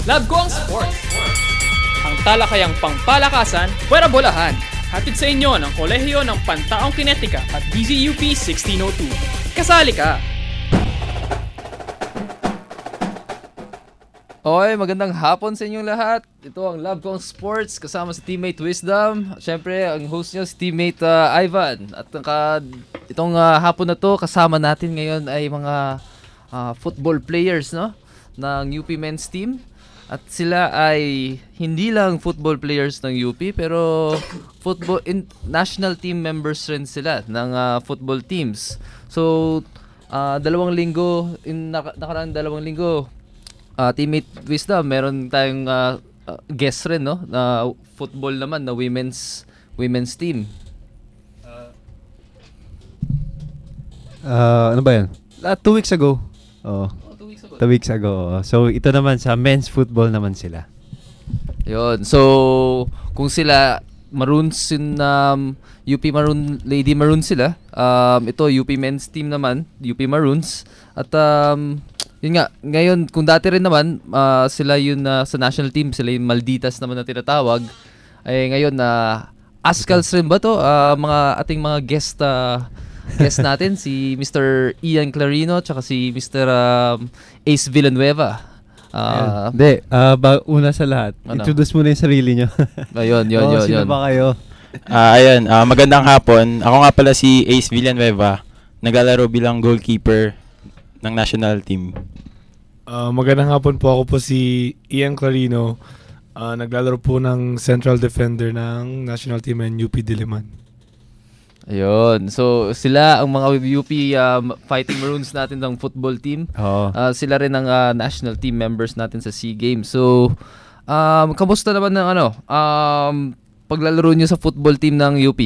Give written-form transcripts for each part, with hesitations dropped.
Love ko ang sports. Ang talakayang pangpalakasan, puwera bolahan. Hatid sa inyo ng Kolehiyo ng Pantaong Kinetika at DZUP 1602. Kasali ka! Okay, magandang hapon sa inyong lahat. Ito ang Love Kong Sports kasama si teammate Wisdom. Siyempre, ang host niyo si teammate Ivan. At itong hapon na to, kasama natin ngayon ay mga football players, no, ng UP Men's Team. At sila ay hindi lang football players ng UP, pero national team members rin sila ng football teams. So, nakaraang 2 linggo, teammate Wisdom, meron tayong guest rin, no, na football naman na women's team. Ano ba yan? 2 weeks ago. Oh. 2 weeks ago. So, ito naman sa men's football naman sila. Yun. So, kung sila Maroons UP Maroon, Lady Maroon sila. Ito, UP Men's Team naman, UP Maroons. At yun nga, ngayon, kung dati rin naman, sila yun sa national team, sila yung Malditas naman na tinatawag. Ay ngayon, Ascals rin ba to? Ating mga guest natin, si Mr. Ian Clarino tsaka si Mr. Ace Villanueva. Una sa lahat, introduce muna yung sarili nyo. Ayun. Sino ba kayo? Magandang hapon. Ako nga pala si Ace Villanueva. Naglalaro bilang goalkeeper ng national team. Magandang hapon po. Ako po si Ian Clarino. Naglalaro po ng central defender ng national team and UP Diliman. Ayun. So, sila ang mga UP Fighting Maroons natin ng football team. Sila rin ang national team members natin sa SEA Games. So, kamusta naman ng paglalaro nyo sa football team ng UP?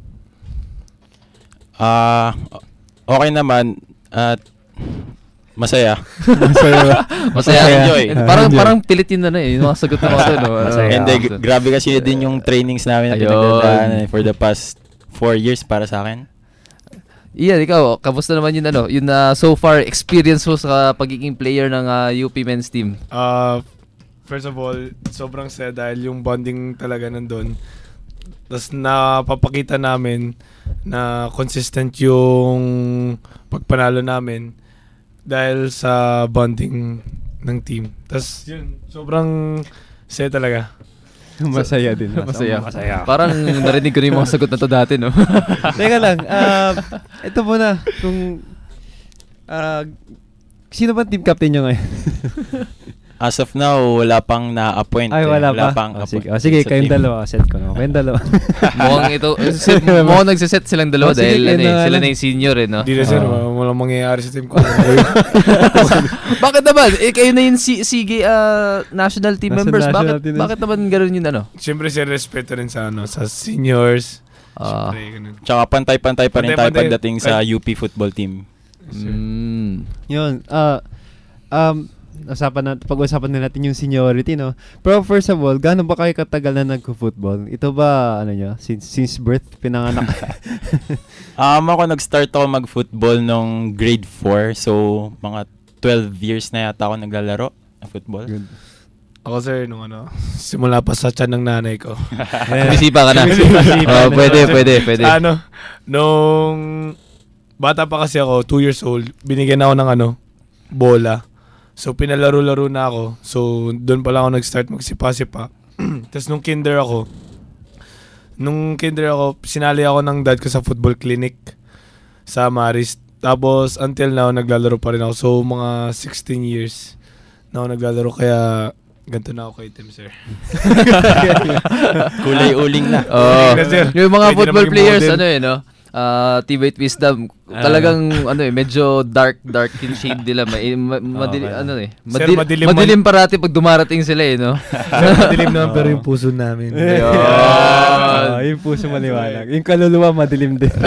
Okay naman at masaya. Masaya. Enjoy. Parang pilit yun yung mga sagot na mga Hindi, grabe kasi din yung trainings namin na pinagdadaan for the past 4 years para sa akin. Iyan, ikaw, kamusta naman yun so far experience mo sa pagiging player ng UP Men's Team? First of all, sobrang saya dahil yung bonding talaga nandun. Tapos napapakita namin na consistent yung pagpanalo namin dahil sa bonding ng team. Tapos yun, sobrang saya talaga. Masaya din. Masaya. Parang narinig ko na yung mga sagot na to dati, no? Teka lang, ito muna, kung sino ba team captain nyo ngayon? As of now, wala pang na-appoint. Ay, wala pa? Sige, kayong dalawa. Set ko na. Kayong dalawa. Mukhang nagsiset silang dalawa dahil sila na yung senior, no? Hindi na sir, walang mangyayari sa team ko. Bakit naman? Kayo na yung sige national team members. Bakit naman gano'n yun, Siyempre, sir, respeto rin sa seniors. Tsaka pantay-pantay pa rin tayo pagdating sa UP football team. Yun. Pag-usapan na natin yung seniority, no? Pero first of all, gaano ba kayo katagal na nagko-football? Ito ba, since birth, pinanganak? Ako nag-start ako mag-football nung grade 4. So, mga 12 years na yata ako naglalaro ng football. Good. Ako sir, simula pa sa tiyan ng nanay ko. Kumisipa ka na. Pwede. Nung bata pa kasi ako, 2 years old, binigyan ako ng bola. So, pinalaro-laro na ako. So, doon pala ako nag-start magsipa-sipa. Tapos, nung kinder ako, sinali ako ng dad ko sa football clinic sa Maris. Tapos, until now, naglalaro pa rin ako. So, mga 16 years na ako naglalaro. Kaya, ganito na ako kay Tim, sir. Kulay uling na. Yung mga football players, teammate Wisdom, talagang medyo dark in shade nila. Madilim parati pag dumarating sila, no? Madilim naman pero yung puso namin. Yung puso maliwanag. Yung kaluluwa madilim din.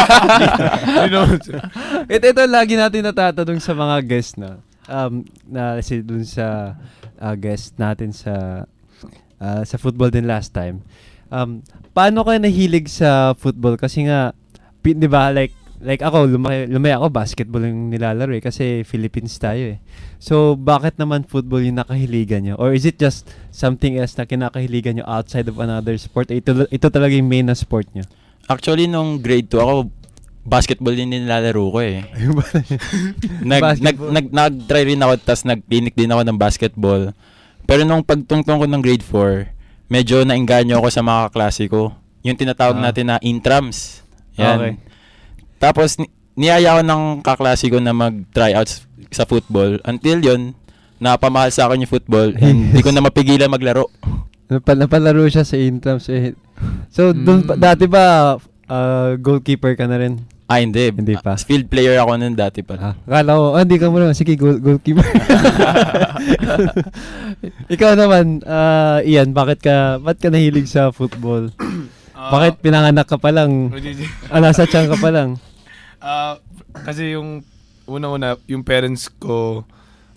Ito lagi natin natatanong sa mga guests na dun sa guest natin sa football din last time. Paano kayo nahilig sa football? Kasi nga, di ba, like, like ako, lumaki ako, basketball yung nilalaro kasi Philippines tayo eh. So, bakit naman football yung nakahiligan nyo? Or is it just something else na kinakahiligan nyo outside of another sport? Ito talaga yung main na sport nyo? Actually, nung grade 2 ako, basketball din nilalaro ko eh. Nag-try rin ako, tas nag-clinic din ako ng basketball. Pero nung pagtungtong ko ng grade 4, medyo nainganyo ako sa mga kaklase ko. Yung tinatawag natin na intrams. Yan. Okay. Tapos, niyaya ko ng kaklase ko na mag-tryouts sa football. Until yun, napamahal sa akin yung football and hindi ko na mapigilan maglaro. Napalaro siya sa intrams eh. So, dati ba goalkeeper ka na rin? Hindi. Hindi pa. Field player ako nun dati pa. Akala ko, hindi ka muna. Sige, goalkeeper. Ikaw naman, Ian, ba't ka nahilig sa football? Bakit pinanganak ka pa lang? Nasa tiyan ka pa lang? Kasi yung unang-una, yung parents ko,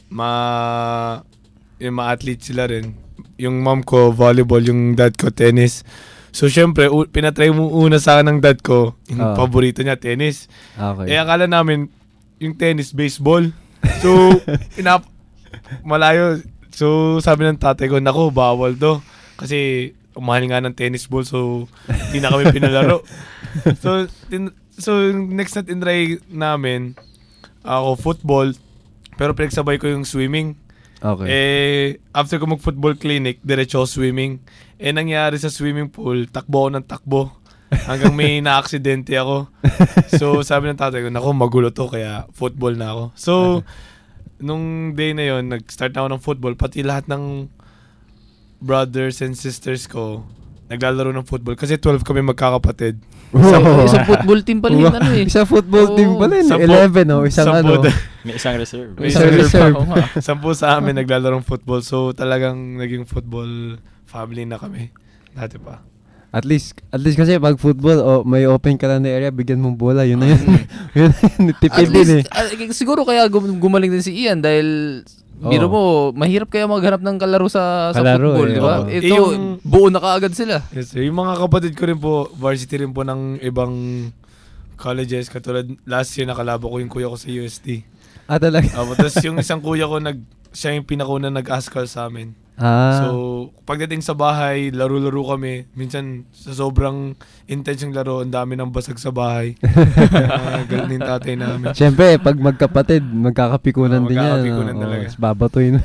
yung ma-athlete sila rin. Yung mom ko, volleyball, yung dad ko, tennis. So, syempre, pinatry mo una sa akin ng dad ko, yung paborito niya, tennis. Okay. Akala namin, yung tennis, baseball. So, malayo. So, sabi ng tatay ko, naku, bawal to. Kasi, umahal nga ng tennis ball, so, hindi na kami pinalaro. So, next na tinry namin, ako, football, pero pinagsabay ko yung swimming. Okay. After ko mag-football clinic, diretso swimming. Nangyari sa swimming pool, takbo ako ng takbo. Hanggang may na-aksidente ako. So, sabi ng tatay ko, naku, magulo to, kaya football na ako. So, nung day na yon, nag-start na ako ng football. Pati lahat ng brothers and sisters ko, naglalaro ng football. Kasi 12 kami magkakapatid. Isang football team pala yun, Isang football team pala yun. 11, no? May isang reserve. May isang reserve. 10 sa amin naglalaro ng football. So, talagang naging football family na kami. Dati pa. At least kasi pag football, may open ka lang na area, bigyan mong bola. Yun na yun. Tipid din eh. Siguro kaya gumaling din si Ian dahil biro mo, mahirap kaya maghanap ng kalaro sa football, di ba? Ito, buo na kaagad sila. Yes, sir. Yung mga kapatid ko rin po, varsity rin po ng ibang colleges. Katulad, last year nakalabo ko yung kuya ko sa UST. Talaga? Tapos yung isang kuya ko, siya yung pinakauna nag-ASCAL sa amin. So, pagdating sa bahay, laro-laro kami. Minsan, sa sobrang intense yung laro, ang dami ng basag sa bahay. Galit yung tatay namin. Siyempre, pag magkapatid, magkakapikunan din yan. Magkakapikunan talaga. Babatoy na.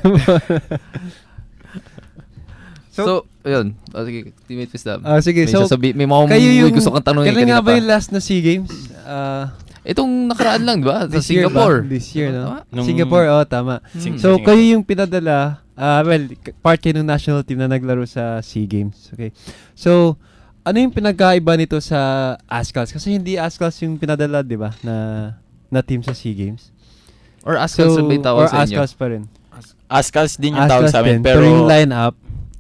So, ayun. Sige, teammate Wisdom. Sige, may mga gusto kang tanongin kanina ba yung last na SEA Games? Itong nakaraan lang, di ba? Sa Singapore. This year, no? Nung Singapore, tama. So, kayo yung pinadala, part kayo ng national team na naglaro sa SEA Games. Okay. So, ano yung pinagkaiba nito sa ASCALs? Kasi hindi ASCALs yung pinadala, di ba? Na team sa SEA Games. Or ASCALs ba yung tawag sa inyo? Or ASCALs pa rin. ASCALs din yung tawag sa amin. Pero yung line-up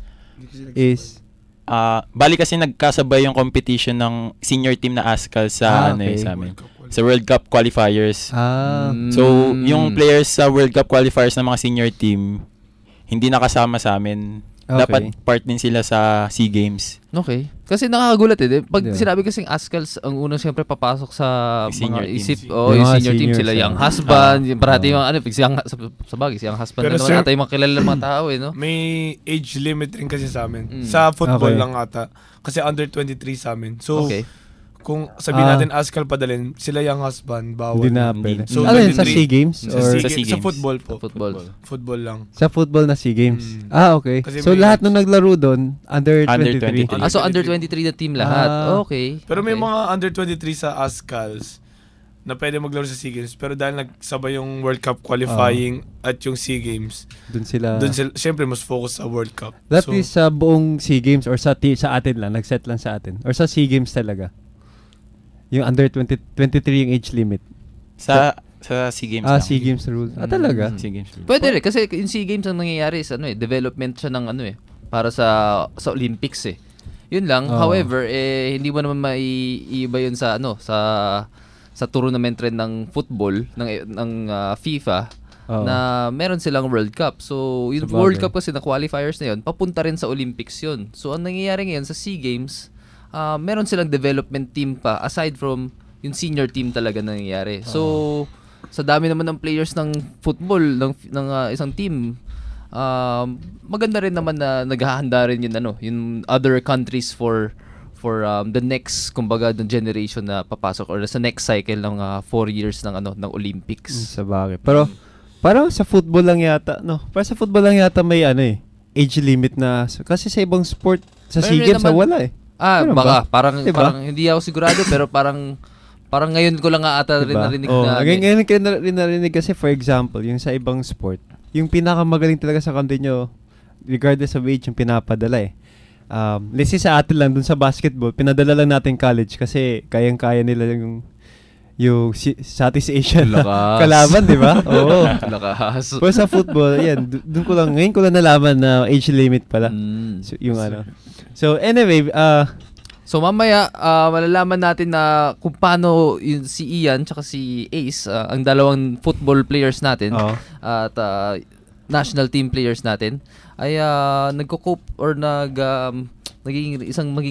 is... bali kasi nagkasabay yung competition ng senior team na ASCAL sa sa amin. Sa World Cup qualifiers. So, yung players sa World Cup qualifiers ng mga senior team, hindi nakasama sa amin. Dapat part din sila sa SEA Games. Okay. Kasi nakakagulat Pag sinabi kasing ASCALs, ang unang siyempre papasok sa senior mga isip, team. yung senior team sila, young husband, parati yung sa bagay, young husband pero na naman ata yung mga kilala ng mga tao no? May age limit rin kasi sa amin. Sa football lang ata. Kasi under 23 sa amin. So, kung sabihin natin ASCAL padalin, sila young husband, bawal. Hindi na pwede. So, sa SEA Games? Sa football po. Football lang. Sa football na SEA Games? Okay. Kasi so, lahat nung naglaro doon, under 23? So, under 23 na team lahat. Okay. Pero may mga under 23 sa ASCALs na pwede maglaro sa SEA Games. Pero dahil nagsabay yung World Cup qualifying at yung SEA Games, doon sila syempre mas focus sa World Cup. That is sa buong SEA Games or sa atin lang, nag-set lang sa atin? Or sa SEA Games talaga? Yung under 23 yung age limit. Sa SEA Games lang. SEA Games rule. Talaga? SEA Games rule. Pwede rin kasi yung SEA Games ang nangyayari is development siya ng para sa Olympics Yun lang. However, hindi mo naman maiiba yun sa sa tournament rin ng football ng FIFA na meron silang World Cup. So, yung World Cup kasi na qualifiers na yun, papunta rin sa Olympics yun. So, ang nangyayari ngayon sa SEA Games, meron silang development team pa aside from yung senior team talaga nangyayari. So, sa dami naman ng players ng football ng isang team, maganda rin naman na naghahanda rin yung other countries for the next kumbaga ng generation na papasok or sa next cycle ng 4 years ng Olympics. Sa bagay. Pero parang sa football lang yata, may age limit na kasi sa ibang sport sa SEA Games wala eh. Baka parang hindi ako sigurado pero parang ngayon ko lang ata rin narinig na. Ngayon ko rin narinig kasi for example, yung sa ibang sport, yung pinakamagaling talaga sa country nyo, regardless of age, yung pinapadala eh. Let's say sa atin lang, dun sa basketball, pinadala lang natin college kasi kayang-kaya nila yung Southeast Asian kalaban, di ba? Oo. Lakas. Pero sa football, yan, ngayon ko lang nalaman na age limit pala. So, yung So anyway, so mamaya malalaman natin na kung paano si Ian tsaka si Ace, ang dalawang football players natin at national team players natin ay nagko-cope or naging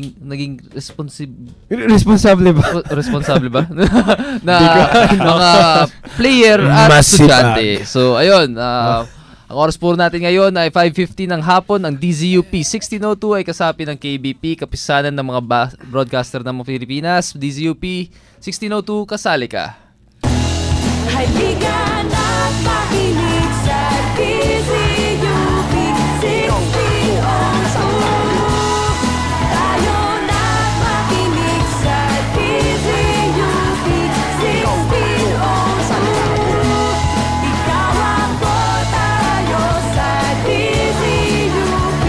responsable ba na mga player at estudyante. So ayun, ang oras po natin ngayon ay 5:50 ng hapon. Ang DZUP 1602 ay kasapi ng KBP, kapisanan ng mga broadcaster ng mga Pilipinas. DZUP 1602, kasali ka. Halika na't makinig sa DZUP 1602. Tayo na't makinig sa DZUP 1602. Ikaw ako, tayo sa DZUP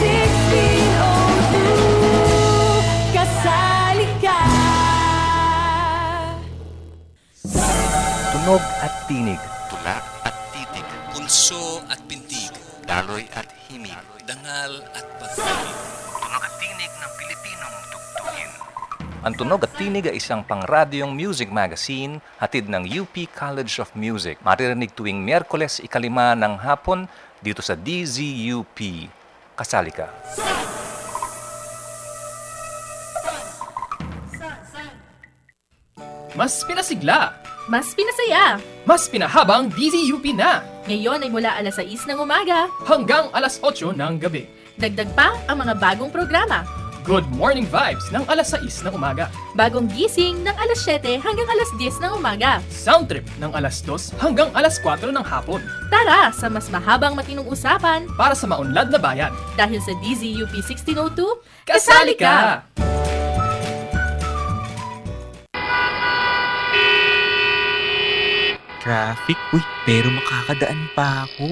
1602. Kasali ka. Tunog at tinig. Tula at titig. Pulso at pintig. Daloy at himig. Dangal at pagkain. Tunog at tinig ng Pilipinong tugtugin. Ang Tunog at Tinig ay isang pangradyong music magazine hatid ng UP College of Music. Maririnig tuwing Miyerkules 5 ng hapon dito sa DZUP. Kasali ka. Mas pinasigla, Mas pinasaya. mas pinahabang DZUP na Ngayon ay mula alas 6 ng umaga. hanggang alas 8 ng gabi. Dagdag pa ang mga bagong programa. Good morning vibes ng alas 6 ng umaga. Bagong gising ng alas 7 hanggang alas 10 ng umaga. Sound trip ng alas 2 hanggang alas 4 ng hapon. Tara sa mas mahabang matinong usapan Para sa maunlad na bayan. dahil sa DZUP 1602, Kasali ka! Traffic? Uy, pero makakadaan pa ako.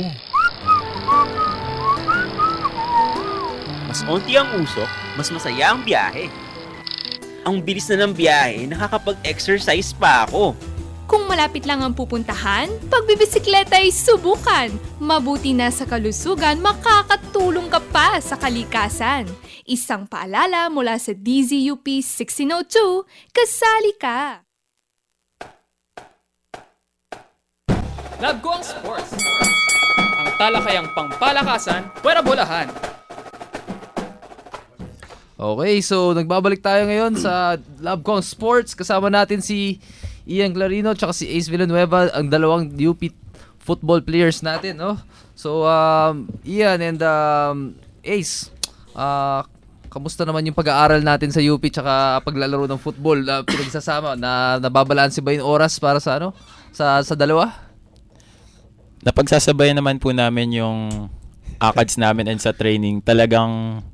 Mas onti ang usok, mas masaya ang biyahe. Ang bilis na ng biyahe, nakakapag-exercise pa ako. Kung malapit lang ang pupuntahan, pagbibisikleta ay subukan. Mabuti na sa kalusugan, makakatulong ka pa sa kalikasan. Isang paalala mula sa DZUP 1602, kasali ka! Love ko ang sports. Ang talakayang pangpalakasan, pwera bolahan. Okay, so nagbabalik tayo ngayon sa Love ko ang Sports. Kasama natin si Ian Clarino tsaka si Ace Villanueva, ang dalawang UP football players natin, no? So, Ian and Ace, kamusta naman yung pag-aaral natin sa UP tsaka paglalaro ng football? Pinagsasama, nababalanse ba yung oras para sa sa dalawa? Napagsasabayan naman po namin yung ACADS namin and sa training. Talagang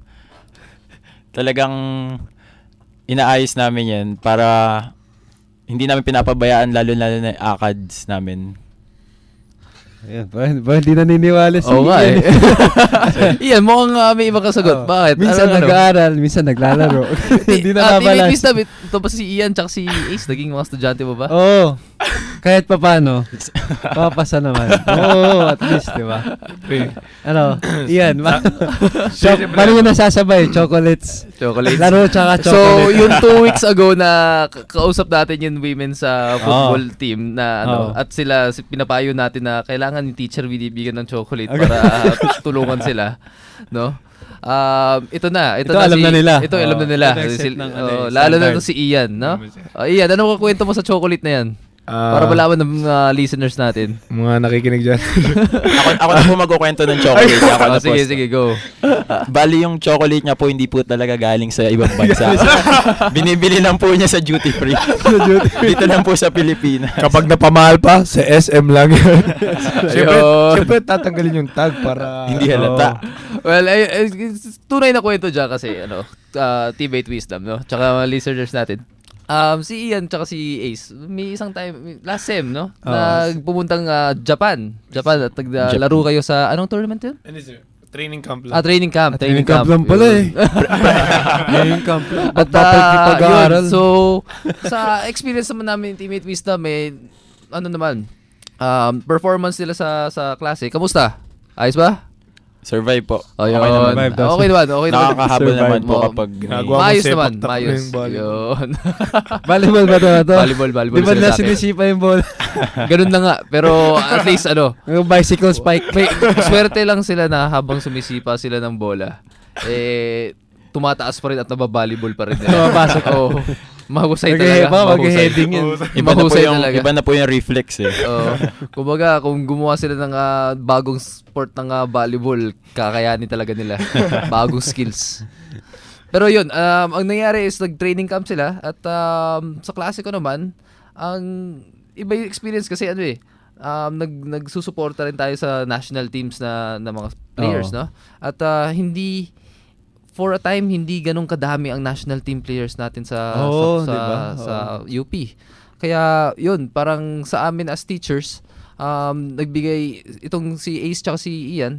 inaayos namin yan para hindi namin pinapabayaan lalo na yung ACADS namin. Ayan, ba hindi naniniwala si Oo nga eh. Iyan, mukhang may ibang kasagot. Bakit? Minsan nag-aaral, minsan naglalaro. Hindi na nabalance. Ito ba si Ian tsaka si Ace? Naging mga estudyante mo ba? Oo. Kahit pa paano, papasa naman. Oo, at least, di ba? Iyan. Paano yung nasasabay? Chocolates. Laro tsaka chocolate. So, yung 2 weeks ago na kausap natin yung women sa football team na at sila pinapayo natin na kailangan yung teacher binibigyan ng chocolate para tulungan sila, no? Ito na alam na nila. Ito alam na nila. Lalo na ito si Ian, no? Ian, ano kwento mo sa chocolate na yan? Para malaman ng listeners natin. Mga nakikinig dyan. ako na po magkukwento ng chocolate. Sige, go. Bali yung chocolate niya po hindi po talaga galing sa ibang bansa. Binibili lang po niya sa duty free. Dito lang po sa Pilipinas. Kapag napamahal pa, sa SM lang yun. Siyempre tatanggalin yung tag para hindi halata. Well, tunay na kwento dyan kasi Teammate Wisdom, no? Tsaka mga listeners natin. Si Ian tsaka si Ace, may isang time, last sem, no? Nagpupuntang Japan at naglaro kayo sa, anong tournament yun? Training camp lang. Training camp lang pala eh. Training camp lang. Yun, so, sa experience naman namin Teammate Wisdom, performance nila sa klase. Kamusta? Ayos ba? Survive po. Okay naman. Okay naman. Nakakahabol naman po kapag maayos naman. Maayos. Yun. Volleyball ba ito? Volleyball. Di ba na sinisipa yung bola? Ganun na nga. Pero at least yung bicycle spike. May swerte lang sila na habang sumisipa sila ng bola, tumataas pa rin at nababalibol pa rin nila. Tumapasok. Mahusay talaga. Mag-heading yun. Iba na po yung reflex eh. Kumbaga, kung gumawa sila ng bagong sport ng volleyball, kakayanin talaga nila. Bagong skills. Pero yun, ang nangyari is nag-training camp sila at sa klase ko naman, ang iba yung experience kasi nagsusuporta rin tayo sa national teams na mga players, no? At for a time, hindi ganun kadami ang national team players natin sa UP. Kaya, yun, parang sa amin as teachers, nagbigay, itong si Ace tsaka si Ian,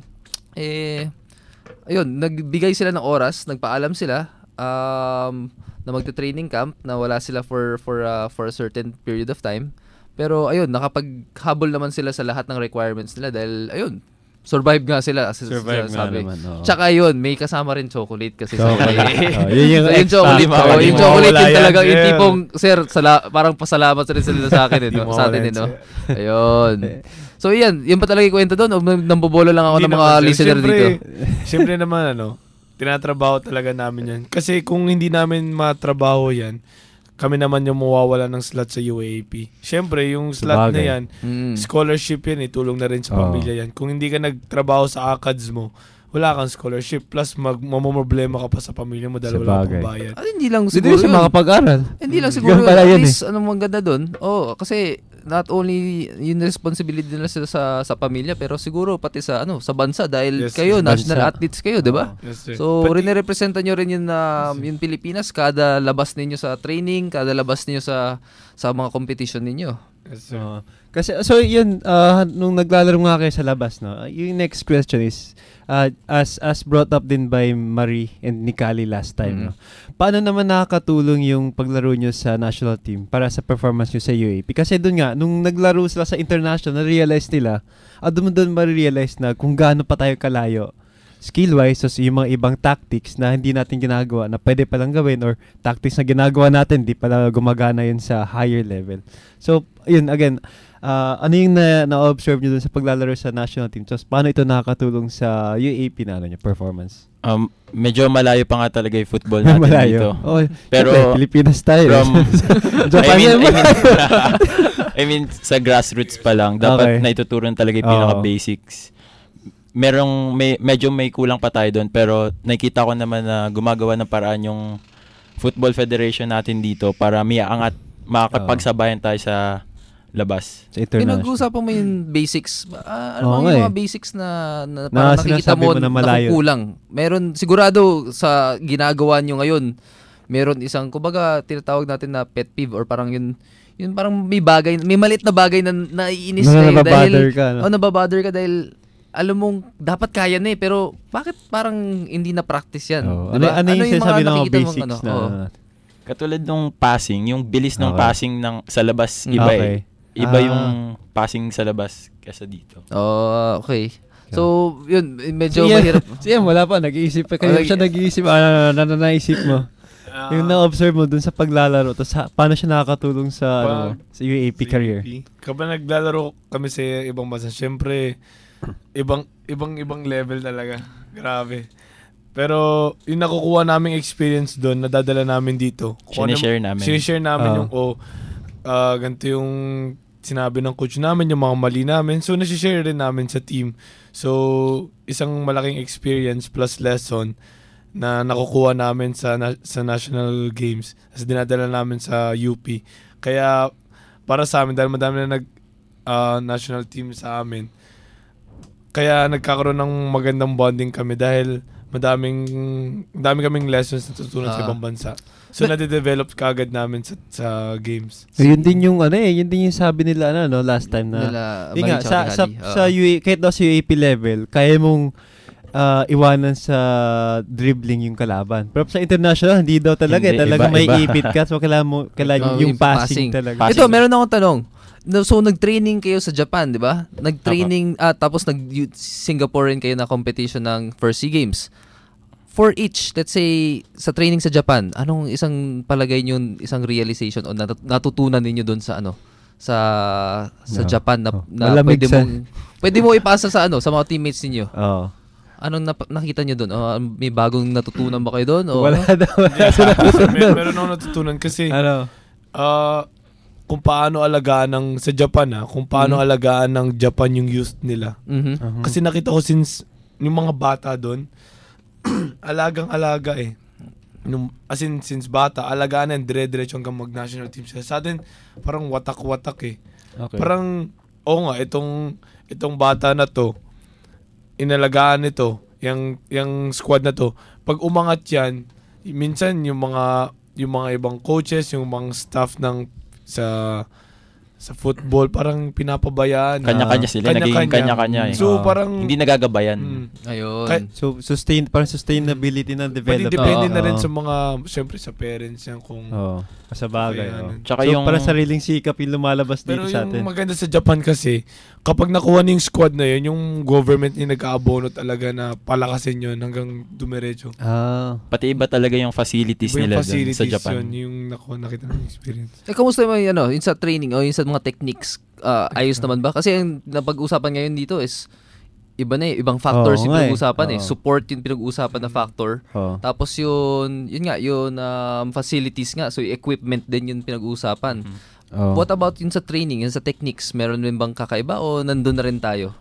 nagbigay sila ng oras, nagpaalam sila, na magte-training camp, na wala sila for a certain period of time. Pero, ayun, nakapaghabol naman sila sa lahat ng requirements nila dahil, ayun, survive nga sila. Survive nga naman. Tsaka yun, may kasama rin chocolate kasi yun yung chocolate. Yung chocolate yun talaga, yung tipong, sir, parang pasalamat rin sila sa akin, sa atin, no? Ayun. So, yan pa talaga yung kwento doon. Nambobola lang ako ng mga listener dito. Siyempre naman, tinatrabaho talaga namin yan. Kasi kung hindi namin matrabaho yan, kami naman yung mawawala ng slot sa UAAP. Siyempre, yung slot na yan, scholarship yan, tulong na rin sa pamilya yan. Kung hindi ka nagtrabaho sa ACADS mo, wala kang scholarship. Plus, mamomroblema ka pa sa pamilya mo dahil wala kang bayad. Hindi lang siguro yun. Makapag-aral. Hindi lang siguro yun. At least, maganda dun? Kasi not only yung responsibility nila sa pamilya, pero siguro pati sa bansa dahil kayo, national athletes kayo, di ba? Yes, so, rin-representa nyo rin yung Pilipinas kada labas ninyo sa training, kada labas ninyo sa mga competition ninyo. Yes, kasi, so yun, nung naglalaro nga kayo sa labas, no, yung next question is, as brought up din by Marie and Nikali last time, no, paano naman nakakatulong yung paglaro nyo sa national team para sa performance nyo sa UAP? Kasi doon nga, nung naglaro sila sa international, na-realize nila, doon ma-realize na kung gaano pa tayo kalayo skill-wise, so yung mga ibang tactics na hindi natin ginagawa na pwede palang gawin or tactics na ginagawa natin, di pala gumagana yun sa higher level. So, yun, again, ano yung na-observe nyo dun sa paglalaro sa national team? So, paano ito nakakatulong sa UAP na performance? Medyo malayo pa nga talaga yung football natin dito. Pero, Pilipinas tayo. I mean, sa grassroots pa lang, dapat naituturon talaga yung pinaka-basics. Medyo may kulang pa tayo doon, pero nakita ko naman na gumagawa ng paraan yung Football Federation natin dito para makakapagsabayan tayo sa labas. Pinag-uusapan mo yung basics. Ano yung mga basics na parang nakikita mo na kulang? Meron, sigurado sa ginagawa nyo ngayon, meron isang, kumbaga, tinatawag natin na pet peeve or parang yun parang may maliit na bagay na naiinis kayo dahil nababother ka dahil alam mong dapat kaya na pero bakit parang hindi na practice yan? Diba? Ano yung sinasabi ng mga basics na? Katulad nung passing, yung bilis ng passing sa labas, iba yung passing sa labas kaysa dito. Okay. So, yun, medyo mahirap. Siya, wala pa, nag-iisip pa. Kaya siya nag-iisip, naisip mo. Yung na-observe mo dun sa paglalaro, tapos paano siya nakakatulong sa UAP career? Kapag naglalaro kami sa ibang bansa, syempre, ibang level talaga. Grabe. Pero yung nakukuha naming experience doon, nadadala namin dito. Sinishare namin yung, ganito yung sinabi ng coach namin, yung mga mali namin. So, nasishare rin namin sa team. So, isang malaking experience plus lesson na nakukuha namin sa national games. Tapos dinadala namin sa UP. Kaya, para sa amin, dahil madami na national team sa amin, kaya nagkakaroon ng magandang bonding kami dahil madami kaming lessons na tutunan sa ibang bansa. So, nade-develop kaagad namin sa games. Yun din yung yun din yung sabi nila last time na yun nga, sa kahit daw sa UAP level, kaya mong iwanan sa dribbling yung kalaban. Pero sa international, hindi daw talaga. Talaga may ipit ka. So, kailangan yung passing talaga. Ito, meron akong tanong. So, nag-training kayo sa Japan, di ba? Nag-training, tapos nag-Singaporean kayo na competition ng first SEA Games. For each, let's say, sa training sa Japan, anong isang palagay nyo, isang realization o natutunan ninyo doon sa sa Japan na pwede mo ipasa sa mga teammates niyo? Oo. Anong nakita nyo doon? May bagong natutunan ba kayo doon? Wala daw. Meron akong natutunan kasi kung paano alagaan sa Japan kung paano alagaan ng Japan yung youth nila. Kasi nakita ko since yung mga bata doon, alagang-alaga as in, since bata, alagaan na dire-diretso hanggang mag-national team sila. Sa atin, parang watak-watak Okay. Parang, itong bata na to, inalagaan nito, yung squad na to. Pag umangat yan, minsan yung mga ibang coaches, yung mga staff sa football, parang pinapabayaan. Kanya-kanya sila, naging kanya-kanya. So, parang hindi nagagabayan. Ayun. So, sustainability ng development. Depende na rin sa mga, siyempre sa parents yan kung sa bagay. Tsaka so, parang sariling sikap yung lumalabas dito sa atin. Pero yung maganda sa Japan kasi, kapag nakuha na yung squad na yun, yung government yung nag-aabono talaga na palakasin yun hanggang dumiretso. Pati iba talaga yung facilities nila facilities sa Japan. Yun, yung nakita ng experience. Kamusta mo yung sa training o yung sa mga techniques? Ayos naman ba? Kasi yung napag-usapan ngayon dito is iba na ibang factors yung pinag-uusapan Support yung pinag-uusapan na factor. Tapos yun facilities nga. So equipment din yung pinag-uusapan. What about yun sa training, yun sa techniques? Meron din bang kakaiba o nandun na rin tayo?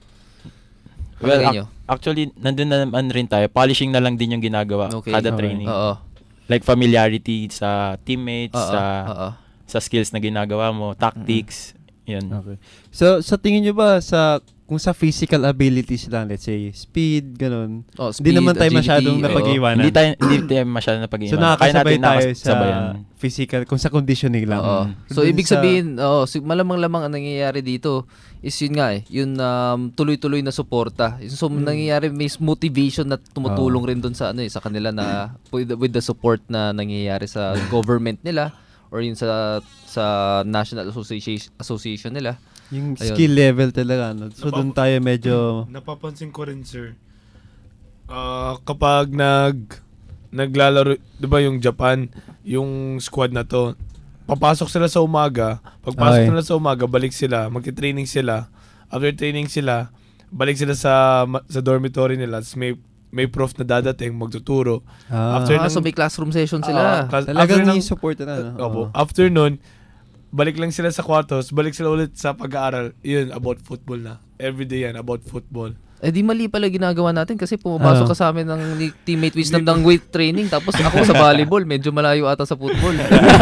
Well, actually, nandun na naman rin tayo. Polishing na lang din yung ginagawa kada training. Like familiarity sa teammates, sa skills na ginagawa mo, tactics, yun. Okay. So, sa tingin nyo ba kung sa physical abilities lang, let's say, speed, ganun. Hindi naman tayo masyadong napag-iwanan. Hindi tayo masyadong napag-iwanan. So, nakakasabay tayo sa physical, kung sa conditioning lang. So, ibig sabihin, malamang-lamang ang nangyayari dito is yun nga yung tuloy-tuloy na suporta. So, nangyayari, may motivation na tumutulong rin doon sa sa kanila na with the support na nangyayari sa government nila or yun sa National Association nila. Yung skill level talaga. So, doon tayo medyo... Napapansin ko rin, sir. Kapag naglalaro, di ba yung Japan, yung squad na to, papasok sila sa umaga. Pagpasok nila sa umaga, balik sila, magti-training sila. After training sila, balik sila sa dormitory nila. May prof na dadating, magtuturo. So may classroom session sila. Talagang support na. After nun, balik lang sila sa kwartos, balik sila ulit sa pag-aaral. Yun, about football na. Everyday yan, about football. Di mali pala ginagawa natin kasi pumapasok ka sa amin ng teammate wisdom ng weight training tapos ako sa volleyball, medyo malayo ata sa football.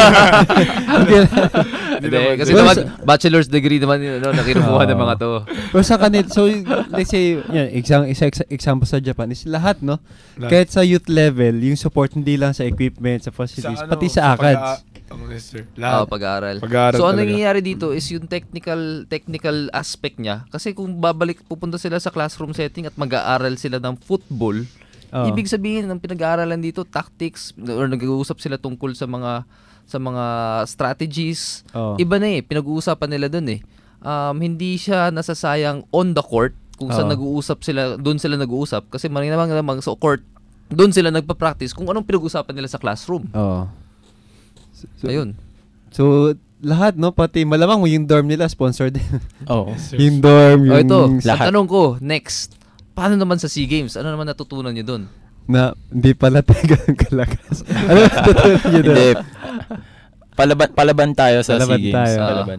Kasi naman, bachelor's degree naman na kinukuha ng mga to. Pero sa kanil, so let's say, example sa Japan is lahat, no? Kahit sa youth level, yung support hindi lang sa equipment, sa facilities, pati sa ACADS. Pag-aaral. So, ano nangyayari dito is yung technical aspect niya. Kasi kung pupunta sila sa classroom setting at mag-aaral sila ng football, ibig sabihin ng pinag-aaralan dito, tactics, or nag-uusap sila tungkol sa mga strategies. Iba na pinag-uusapan nila dun hindi siya nasasayang on the court kung saan nag-uusap sila, doon sila nag-uusap. Kasi maraming sa court, doon sila nagpa-practice kung anong pinag-uusapan nila sa classroom. Ayun. So, lahat, no? Pati malamang mo yung dorm nila, sponsored din. Yung dorm, yung ito, lahat. Ang tanong ko, next, paano naman sa SEA Games? Ano naman natutunan nyo dun? na hindi pala tayo ganun kalakas. Ano totoo nyo doon? Hindi. Palaban tayo sa Palaban SEA Games. tayo. Palaban.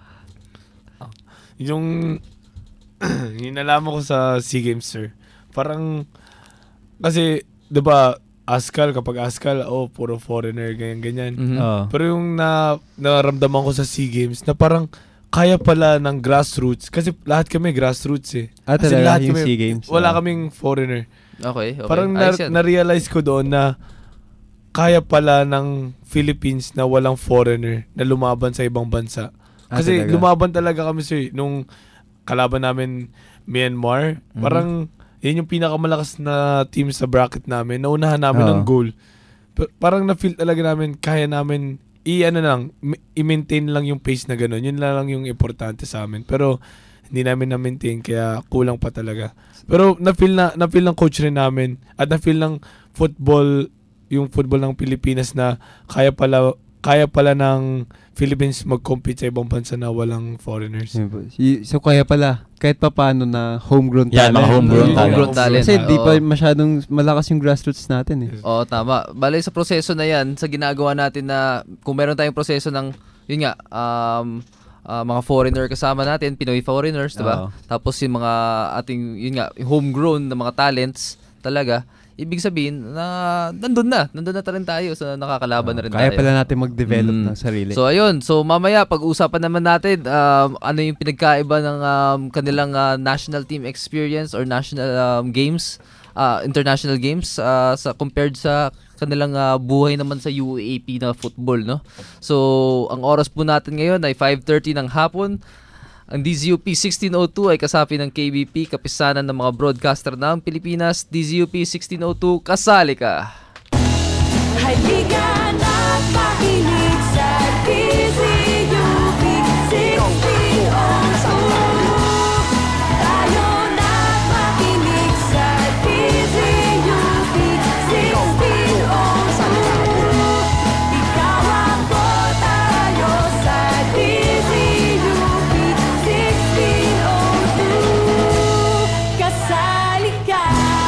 Yung nalaman ko sa SEA Games, sir. Parang, kasi, di ba, kapag ASCAL, puro foreigner, ganyan. Pero yung naramdaman ko sa SEA Games, na parang, kaya pala ng grassroots. Kasi lahat kami grassroots eh. Kasi lahat yung kami, SEA Games. wala kaming foreigner. Okay. Parang na-realize ko doon na kaya pala ng Philippines na walang foreigner na lumaban sa ibang bansa. Kasi lumaban talaga kami, sir, nung kalaban namin Myanmar. Parang yun yung pinakamalakas na team sa bracket namin. Naunahan namin ng goal. Parang na-feel talaga namin, kaya namin i-maintain lang yung pace na gano'n. Yun lang yung importante sa amin. Pero hindi namin na-maintain, kaya kulang pa talaga. Pero na-feel ng coach rin namin at na-feel ng yung football ng Pilipinas na kaya pala ng Philippines mag-compete sa ibang bansa na walang foreigners. So kaya pala, kahit pa paano na homegrown talent. Mga homegrown talent. Kasi di pa masyadong malakas yung grassroots natin eh. Oo, tama. Bale sa proseso na yan, sa ginagawa natin na, kung meron tayong proseso ng, yun nga, mga foreigner kasama natin, Pinoy foreigners, diba? Tapos yung mga ating, yun nga, homegrown na mga talents talaga, ibig sabihin na nandun na rin tayo, so nakakalaban na rin kaya tayo. Kaya pala natin mag-develop ng sarili. So ayun, so mamaya pag-usapan naman natin ano yung pinagkaiba ng kanilang national team experience or national games, international games sa compared sa kanilang buhay naman sa UAAP na football, no? So ang oras po natin ngayon ay 5:30 ng hapon. Ang DZUP 1602 ay kasapi ng KBP, kapisanan ng mga broadcaster ng Pilipinas. DZUP 1602, kasali ka! Halika na't makinig sa DZUP 1602. Tayo na't makinig sa DZUP 1602. Ikaw ako, tayo sa DZUP 1602. Kasali ka!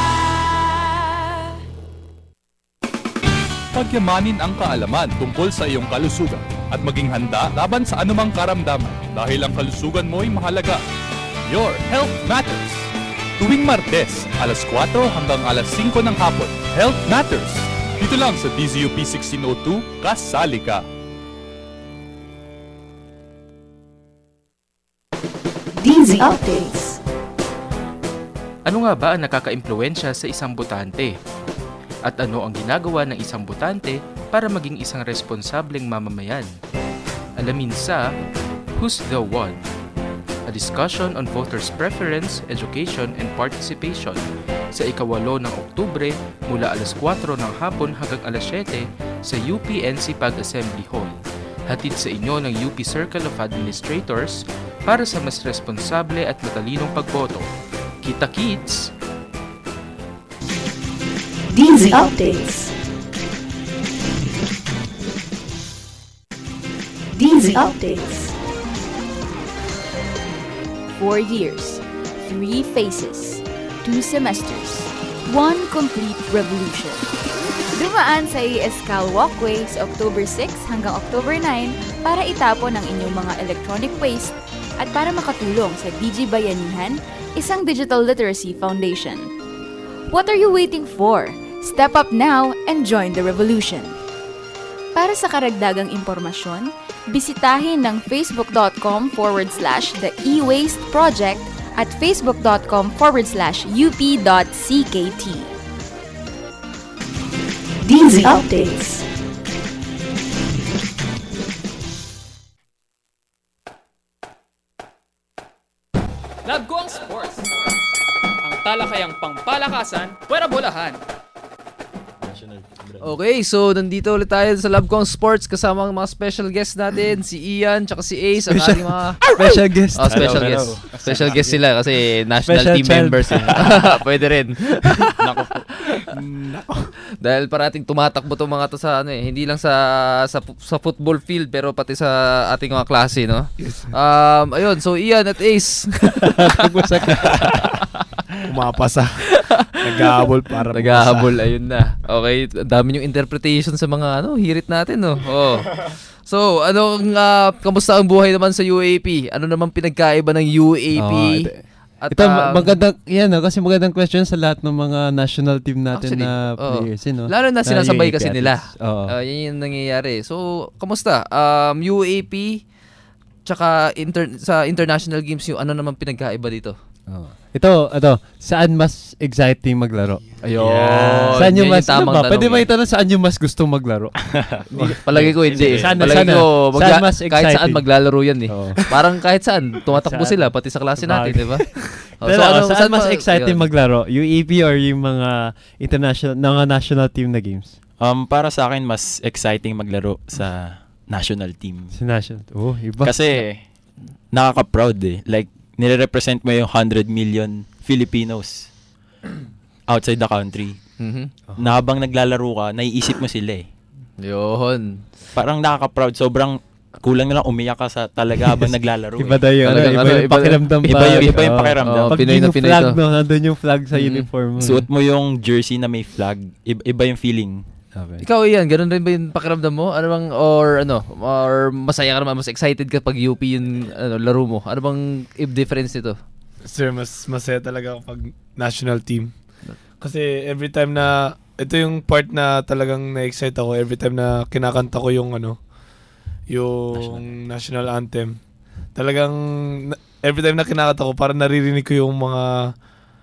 Pagyamanin ang kaalaman tungkol sa iyong kalusugan at maging handa laban sa anumang karamdaman dahil ang kalusugan mo'y mahalaga. Your Health Matters. Tuwing Martes, alas 4 hanggang alas 5 ng hapon. Health Matters. Dito lang sa DZUP 1602, kasali ka. DZ Updates. Ano nga ba ang nakaka-impluwensya sa isang botante? At ano ang ginagawa ng isang botante para maging isang responsableng mamamayan? Alamin sa Who's the One? A discussion on voters' preference, education, and participation sa ika-8 ng Oktubre mula alas 4 ng hapon hanggang alas 7 sa UPNC Pag-Assembly Hall. Hatid sa inyo ng UP Circle of Administrators para sa mas responsable at matalinong pagboto. Kita kids! DZ Updates. DZ Updates. 4 years, 3 phases, 2 semesters, 1 complete revolution. Dumaan sa ESCAL Walkway sa October 6 hanggang October 9 para itapon ang inyong mga electronic waste at para makatulong sa DG Bayanihan, isang digital literacy foundation. What are you waiting for? Step up now and join the revolution. Para sa karagdagang impormasyon, bisitahin ng facebook.com/the e-waste project at facebook.com/up.ckt. DZ Updates. Love ko ang sports. Ang talakayang pangpalakasan, pwera bolahan. Okay, so nandito ulit tayo sa Love Kong Sports kasama ang mga special guests natin, si Ian tsaka si Ace, ang ating mga special guest. Oh, special guest. Special guest sila kasi national Special team child. members. Pwede rin. Nako po. Dahil parating tumatakbo tong mga to sa hindi lang sa football field pero pati sa ating mga klase, no? Yes. Ayun, so Ian at Ace. Umapasa. Nag-ahabol para Nag-ahabol, ayun na. Okay, dami yung interpretation sa mga hirit natin, no? Oh. So, kamusta ang buhay naman sa UAP? Ano naman pinagkaiba ng UAP? Ito, magandang, kasi magandang question sa lahat ng mga national team natin na players. Lalo na sinasabay kasi nila. Yan yung nangyayari. So, kamusta? UAP, tsaka sa international games, yung ano naman pinagkaiba dito? Ito, saan mas exciting maglaro? Ayun. Yeah. Saan yung mas, pwede ba itanong saan yung mas gustong maglaro? Palagi ko hindi. Palagi ko, kahit saan maglalaro yan eh. Parang kahit saan, tumatakbo sila, pati sa klase natin, di ba? Saan mas exciting maglaro? UAP or yung mga national team na games? Para sa akin, mas exciting maglaro sa national team. Sa national team? Oh, iba. Kasi, nakaka-proud eh. Like, nire-represent mo yung 100 million Filipinos outside the country. Na habang naglalaro ka, naiisip mo sila eh. Yun. Parang nakaka-proud. Sobrang kulang na lang umiyak ka sa talaga habang naglalaro. Iba tayo. Iba yung pakiramdam pa. Iba yung pakiramdam. Pag yung flag, nandun yung flag sa uniform mo. Suot mo yung jersey na may flag. Iba yung feeling. Okay. Ikaw Ian, ganun rin ba yung pakiramdam mo? Ano bang, or masaya ka naman, mas excited ka pag UP yung laro mo? Ano bang difference nito? Sir, mas masaya talaga ako pag national team. Kasi every time na, ito yung part na talagang na-excite ako, every time na kinakanta ko yung yung national anthem. Talagang, every time na kinakanta ko, parang naririnig ko yung mga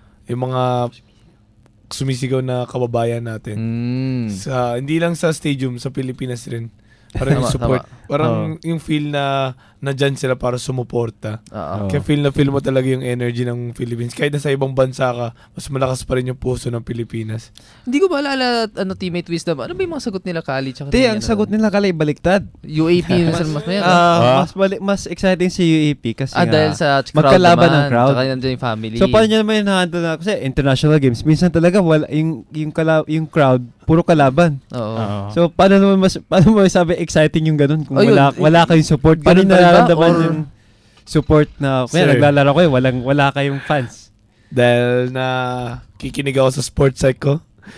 sumisigaw na kababayan natin. Hindi lang sa stadium, sa Pilipinas rin. Parang yung support. Parang yung feel na nandyan sila para sumuporta. Kaya feel mo talaga yung energy ng Philippines. Kahit nasa ibang bansa ka, mas malakas pa rin yung puso ng Pilipinas. Hindi ko maalala, teammate Wisdom, ano ba yung mga sagot nila, Kali? Hindi, ang sagot nila, Kali, baliktad. UAP yung mas mayan. Mas exciting si UAP kasi dahil sa crowd magkalaban naman, ng crowd. Tsaka nandiyan yung family. So, paano nyo naman yung na kasi international games, minsan talaga yung crowd, puro kalaban. So, paano mo sabi exciting yung ganun kung wala kayong support? Paano nararamdaman yung support na kaya naglalaro kayo, wala kayong fans? Dahil na kikinig ako sa sports site ko.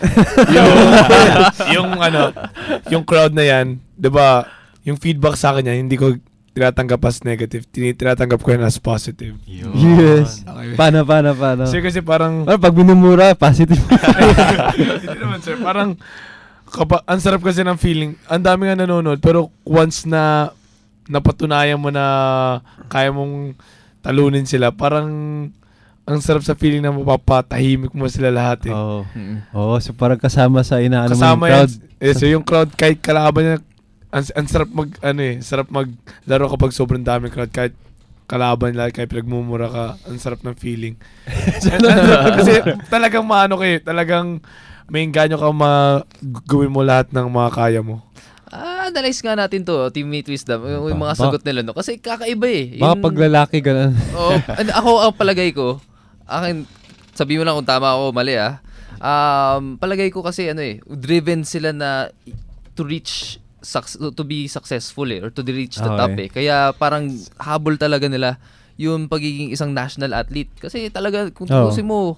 yung crowd na yan, 'di ba? Yung feedback sa akin yan, hindi ko tinatanggap as negative, tinatanggap ko yan as positive. Yes. Okay. Paano? Sir, kasi parang pag binumura, positive. Hindi naman, sir. Parang ang sarap kasi ng feeling. Ang dami nga nanonood, pero once na napatunayan mo na kaya mong talunin sila, parang ang sarap sa feeling na mapapatahimik mo sila lahat eh. So parang kasama sa inaano mo yung crowd. So yung crowd, kahit kalaban niya, ang sarap sarap maglaro kapag sobrang daming crowd, kahit kalaban nila, kahit pinagmumura ka, ang sarap ng feeling. Kasi talagang talagang may inganyo ka gawin mo lahat ng mga kaya mo. Analyze nga natin to, teammate Wisdom, yung mga sagot nila, no? Kasi kakaiba eh. Baka paglalaki ganun. Ako, ang palagay ko, sabi mo lang kung tama ako, mali palagay ko kasi driven sila na to be successful or to reach the top eh. Kaya parang habol talaga nila yung pagiging isang national athlete. Kasi talaga, kung tutusin mo,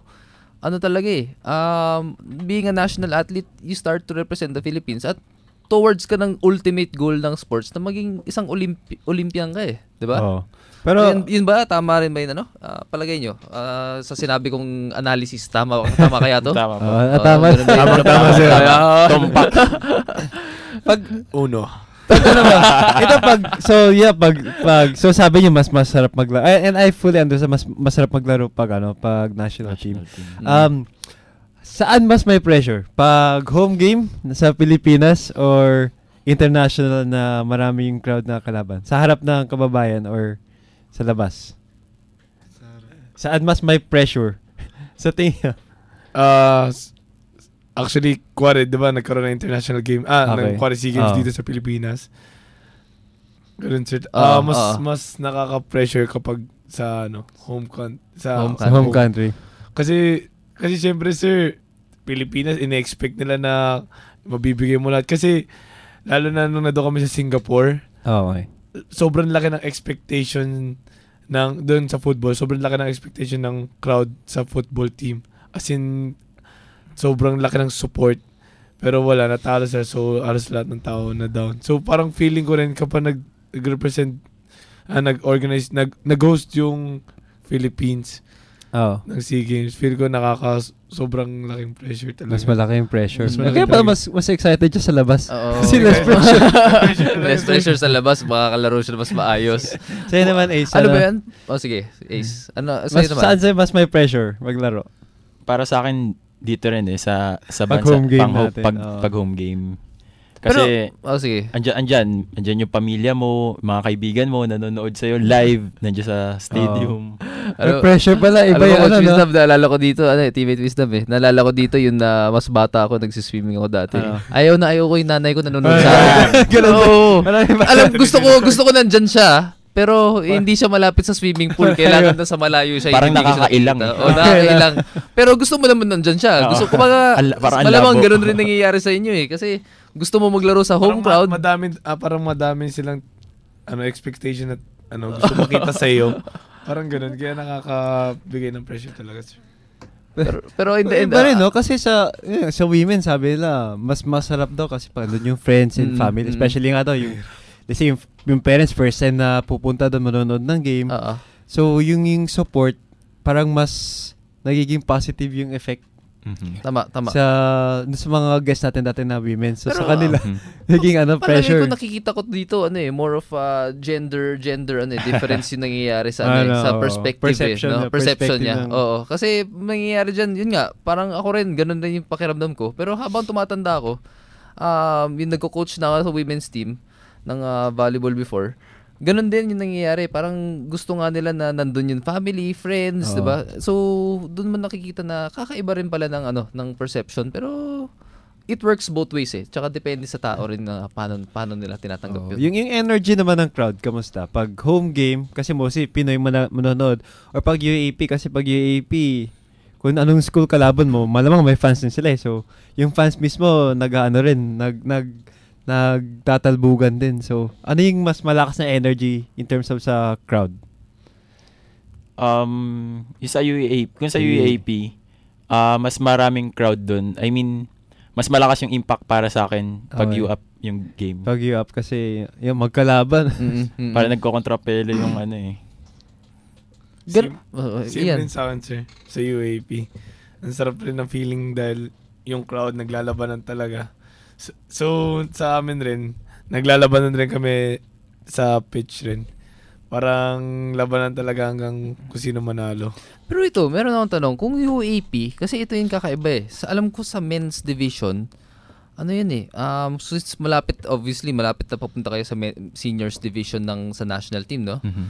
being a national athlete, you start to represent the Philippines at towards ka ng ultimate goal ng sports na maging isang Olympian ka eh. Diba? Pero yun ba? Tama rin ba yun? Palagay nyo? Sa sinabi kong analysis, tama kaya to? Tama po. Tama sir. Tumpak. Uno. So sabi niyo mas masarap maglaro. And I fully understand mas masarap maglaro pag national team. Saan mas may pressure? Pag home game sa Pilipinas or international na maraming crowd na kalaban? Sa harap ng kababayan or sa labas? Saan mas may pressure? Sa tingin? Actually, di ba, nagkaroon ng international game. Ng SEA Games dito sa Pilipinas. Ganun, sir. Mas nakaka-pressure kapag sa home country. Kasi syempre, sir, Pilipinas, ina-expect nila na mabibigay mo lahat. Kasi, lalo na nung nandun kami sa Singapore, sobrang laki ng expectation doon sa football. Sobrang laki ng expectation ng crowd sa football team. As in, sobrang laki ng support. Pero wala, natalo sila. So, alas lahat ng tao na down. So, parang feeling ko rin kapag nag-represent, nag-organize, nag-host yung Philippines ng SEA Games, feel ko sobrang laking pressure talaga. Mas malaki yung pressure. Kaya pala mas excited siya sa labas. Oo. Kasi less pressure. Less pressure sa labas, makakalaro siya mas maayos. Sa'yo naman, Ace. Ano ba yan? Sige, Ace. Sa'yo naman? Saan sa'yo mas may pressure maglaro? Para sa akin, dito rin sa pag bansa, home game pag home game. Kasi sige. andyan yung pamilya mo, mga kaibigan mo, nanonood sa'yo live, nandiyan sa stadium. Pressure pala, iba yung Wisdom, naalala ko dito, Teammate Wisdom naalala ko dito yung mas bata ako, nagsiswimming ako dati. Ayaw ko yung nanay ko nanonood sa akin. Alam, gusto ko nandyan siya. Pero hindi siya malapit sa swimming pool. Kailangan na sa malayo siya. Parang nakakailang. Nakakailang. Pero gusto mo naman nandyan siya. Gusto ko malamang ganun rin nangyayari sa inyo kasi gusto mo maglaro sa home crowd. Parang madaming silang expectation at gusto makita sa iyo. Parang ganun. Kaya nakakabigay ng pressure talaga. Pero in the end, rin, no? Kasi sa women, sabi nila, mas masarap daw kasi pag doon yung friends and family. Especially nga daw yung let's say, yung parents first time na pupunta doon manonood ng game. So, yung support, parang mas nagiging positive yung effect. Tama. Sa mga guests natin dati na women. So, sa kanila, naging pressure. Parang nakikita ko dito, more of gender difference yung nangyayari sa perspective. Perception niya. Oo. Kasi, nangyayari dyan, yun nga, parang ako rin, ganun rin yung pakiramdam ko. Pero habang tumatanda ako, yung nagko-coach na ako sa women's team, ng volleyball before, ganun din yung nangyayari. Parang gusto nga nila na nandun yung family, friends, diba? So, dun mo nakikita na kakaiba rin pala ng perception. Pero, it works both ways Tsaka depende sa tao rin na paano nila tinatanggap yun. Yung energy naman ng crowd, kamusta? Pag home game, kasi mostly Pinoy manonood. Or pag UAAP, kasi pag UAAP, kung anong school kalaban mo, malamang may fans din sila So, yung fans mismo, nagtatalbugan din. So, ano yung mas malakas na energy in terms of sa crowd? Yung sa UAAP, kung sa UAAP, mas maraming crowd dun. I mean, mas malakas yung impact para sa akin pag U-up yung game. Pag U-up kasi yung magkalaban. Para nagkokontrapelo yung Same rin sa akin, sir. Sa UAAP. Ang sarap rin ng feeling dahil yung crowd naglalabanan talaga. So, sa amin rin, naglalabanan rin kami sa pitch rin. Parang labanan talaga hanggang kung sino manalo. Pero ito, meron akong tanong. Kung UAP, kasi ito yung kakaiba alam ko sa men's division, obviously, malapit na papunta kayo sa seniors division sa national team, no? Mm-hmm.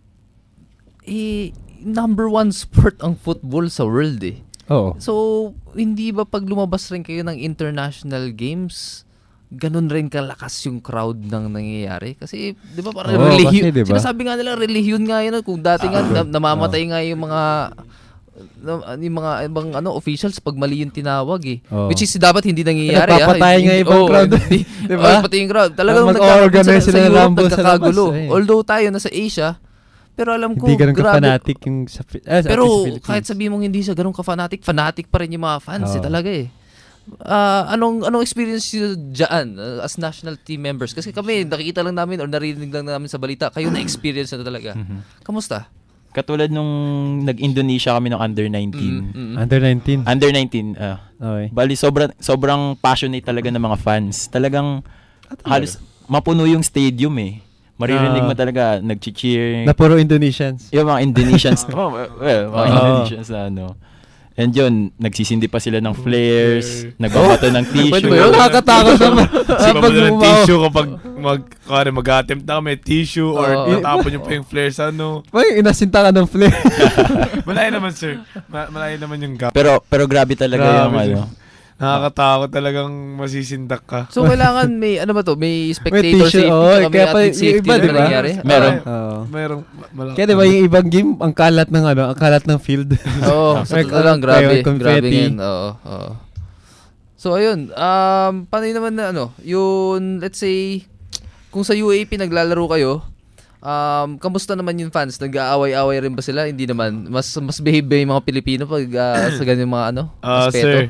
Number 1 sport ang football sa world Oo. So, hindi ba pag lumabas rin kayo ng international games, ganun rin kalakas yung crowd ng nangyayari? Kasi, di ba parang relihiyon. Diba? Sinasabi nga nila, relihiyon nga yun. Kung dati nga, namamatay nga yung mga ibang officials pag mali yung tinawag Which is dapat hindi nangyayari. Nagpapatay nga ibang crowd. Diba? Pati yung crowd. Talagang mag-organize sila ng rumble sa labas. Although tayo nasa Asia, pero alam ko, hindi ganun ka-fanatic yung pero kahit sabihin mong hindi siya ganun ka-fanatic, fanatic pa rin yung mga fans talaga Anong experience nyo dyan as national team members? Kasi kami, nakikita lang namin or narinig lang namin sa balita, kayo na-experience na talaga. Kamusta? Katulad nung nag-Indonesia kami ng under-19. Under-19? Under-19. Okay. Bali, sobrang passionate talaga ng mga fans. Talagang halos mapuno yung stadium Maririnig mo talaga, nag-cheer. Na puro Indonesians. Yung mga Indonesians. Indonesians na And yun, nagsisindi pa sila ng flares, nagbabato ng tissue. Nakakatakot naman. Pag ng tissue kapag mag-attempt na kami, tissue or natapon nyo pa yung flares, inasinta ka ng flare. Malayo naman, sir. Malayo naman yung gap. Pero grabe talaga yung nakakatakot talagang masisindak ka. So, kailangan may spectator safety. Kaya pa yung iba, di ba? Meron. Kaya di ba yung ibang game, ang kalat ng field. Sa totoo lang, grabe ngayon. So, ayun. Paano naman na yung, let's say, kung sa UAP naglalaro kayo, kamusta naman yung fans? Nag-aaway-aaway rin ba sila? Hindi naman. Mas behave ba yung mga Pilipino pag sa ganyan mga aspeto? Sir,